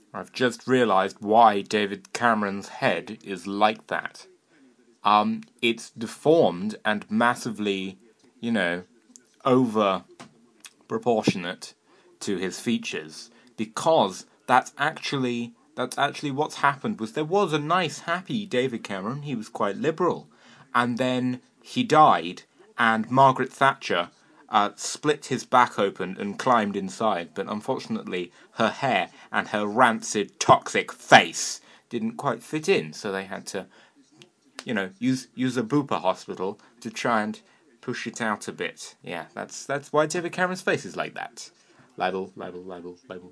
I've just realised why David Cameron's head is like that. It's deformed and massively, over proportionate to his features, because that's actually what's happened. There was a nice, happy David Cameron. He was quite liberal, and then he died, and Margaret Thatcher split his back open and climbed inside, but unfortunately her hair and her rancid, toxic face didn't quite fit in, so they had to, use a Bupa hospital to try and push it out a bit. Yeah, that's why David Cameron's face is like that. Libel, libel, libel, libel.